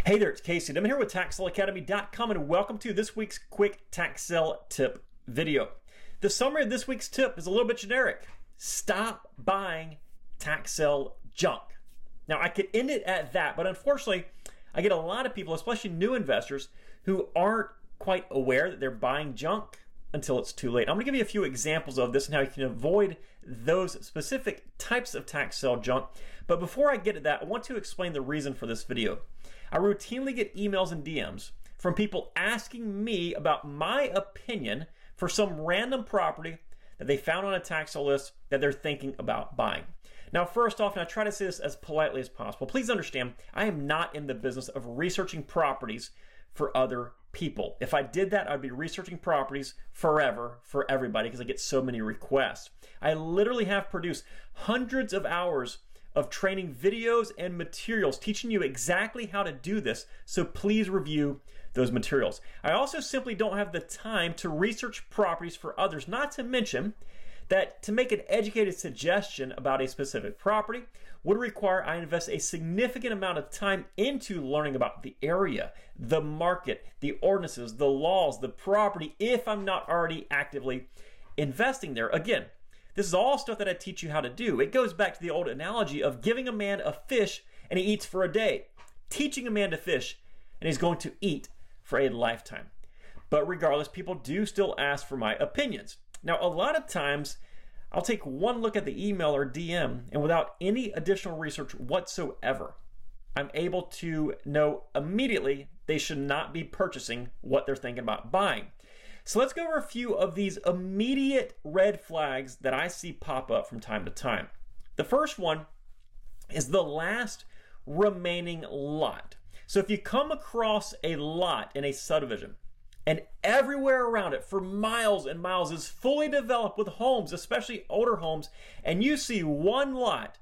Hey there, it's Casey. I'm here with TaxSaleAcademy.com and welcome to this week's quick tax sale tip video. The summary of this week's tip is a little bit generic. Stop buying tax sale junk. Now, I could end it at that, but unfortunately, I get a lot of people, especially new investors, who aren't quite aware that they're buying junk until it's too late. I'm going to give you a few examples of this and how you can avoid those specific types of tax sale junk. But before I get to that, I want to explain the reason for this video. I routinely get emails and DMs from people asking me about my opinion for some random property that they found on a tax sale list that they're thinking about buying. Now, first off, and I try to say this as politely as possible, please understand, I am not in the business of researching properties for other people. If I did that, I'd be researching properties forever for everybody because I get so many requests. I literally have produced hundreds of hours of training videos and materials teaching you exactly how to do this, so please review those materials. I also simply don't have the time to research properties for others, not to mention that to make an educated suggestion about a specific property would require I invest a significant amount of time into learning about the area, the market, the ordinances, the laws, the property, if I'm not already actively investing there. Again, this is all stuff that I teach you how to do. It goes back to the old analogy of giving a man a fish and he eats for a day, teaching a man to fish and he's going to eat for a lifetime. But regardless, people do still ask for my opinions. Now, a lot of times, I'll take one look at the email or DM and without any additional research whatsoever, I'm able to know immediately they should not be purchasing what they're thinking about buying. So let's go over a few of these immediate red flags that I see pop up from time to time. The first one is the last remaining lot. So if you come across a lot in a subdivision and everywhere around it for miles and miles is fully developed with homes, especially older homes, and you see one lot,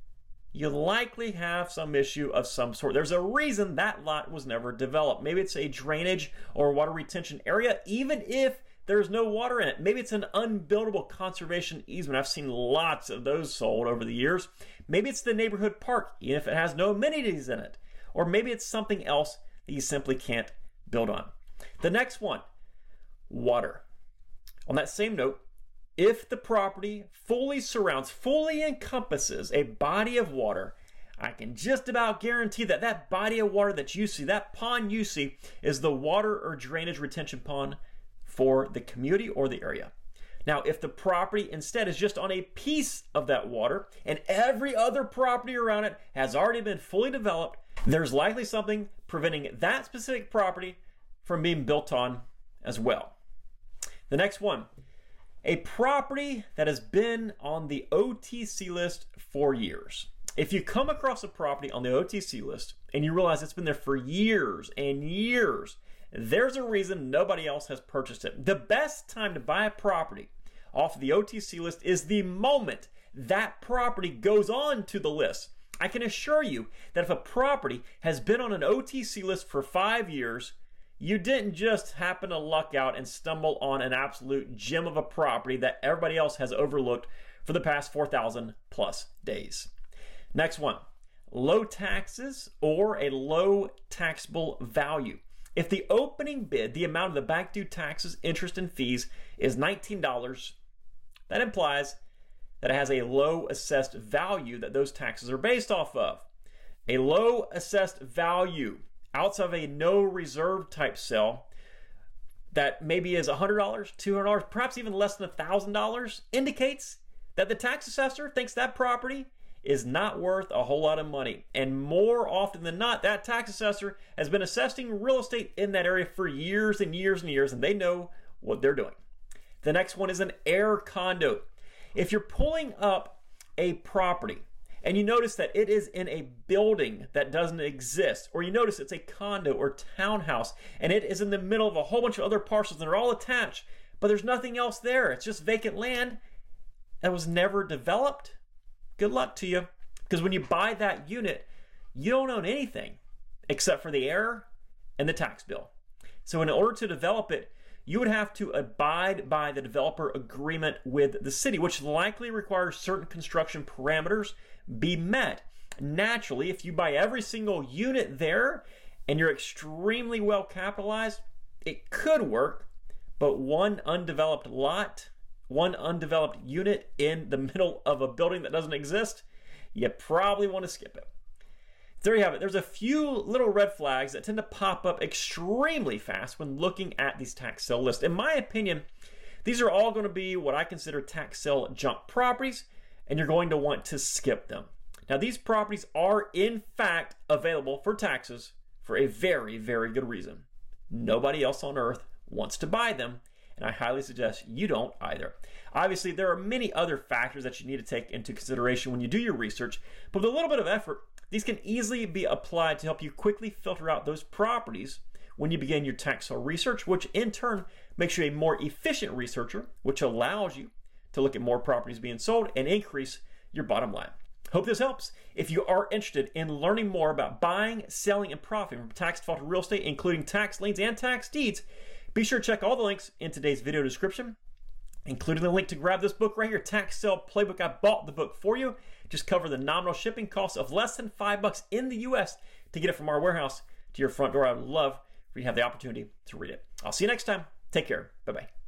you likely have some issue of some sort. There's a reason that lot was never developed. Maybe it's a drainage or water retention area, even if there's no water in it. Maybe it's an unbuildable conservation easement. I've seen lots of those sold over the years. Maybe it's the neighborhood park, even if it has no amenities in it. Or maybe it's something else that you simply can't build on. The next one, water. On that same note, if the property fully surrounds, fully encompasses a body of water, I can just about guarantee that that body of water that you see, that pond you see, is the water or drainage retention pond for the community or the area. Now, if the property instead is just on a piece of that water and every other property around it has already been fully developed, there's likely something preventing that specific property from being built on as well. The next one, a property that has been on the OTC list for years. If you come across a property on the OTC list and you realize it's been there for years and years, there's a reason nobody else has purchased it. The best time to buy a property off of the OTC list is the moment that property goes on to the list. I can assure you that if a property has been on an OTC list for 5 years, you didn't just happen to luck out and stumble on an absolute gem of a property that everybody else has overlooked for the past 4,000 plus days. Next one, low taxes or a low taxable value. If the opening bid, the amount of the back due taxes, interest, and fees is $19, that implies that it has a low assessed value that those taxes are based off of. A low assessed value outside of a no reserve type sale that maybe is $100, $200, perhaps even less than $1,000 indicates that the tax assessor thinks that property is not worth a whole lot of money. And more often than not, that tax assessor has been assessing real estate in that area for years and years and years, and they know what they're doing. The next one is an air condo. If you're pulling up a property and you notice that it is in a building that doesn't exist, or you notice it's a condo or townhouse and it is in the middle of a whole bunch of other parcels and they're all attached, but there's nothing else there, it's just vacant land that was never developed, good luck to you. Because when you buy that unit, you don't own anything except for the air and the tax bill. So in order to develop it, you would have to abide by the developer agreement with the city, which likely requires certain construction parameters be met. Naturally, if you buy every single unit there and you're extremely well capitalized, it could work, but one undeveloped lot, one undeveloped unit in the middle of a building that doesn't exist, you probably want to skip it. There you have it. There's a few little red flags that tend to pop up extremely fast when looking at these tax sale lists. In my opinion, these are all going to be what I consider tax sale junk properties, and you're going to want to skip them. Now, these properties are in fact available for taxes for a very, very good reason. Nobody else on earth wants to buy them, and I highly suggest you don't either. Obviously, there are many other factors that you need to take into consideration when you do your research, but with a little bit of effort, these can easily be applied to help you quickly filter out those properties when you begin your tax sale research, which in turn makes you a more efficient researcher, which allows you to look at more properties being sold and increase your bottom line. Hope this helps. If you are interested in learning more about buying, selling, and profiting from tax defaulted real estate, including tax liens and tax deeds, be sure to check all the links in today's video description, including the link to grab this book right here, Tax Sale Playbook. I bought the book for you. Just cover the nominal shipping costs of less than $5 in the US to get it from our warehouse to your front door. I would love for you to have the opportunity to read it. I'll see you next time. Take care. Bye-bye.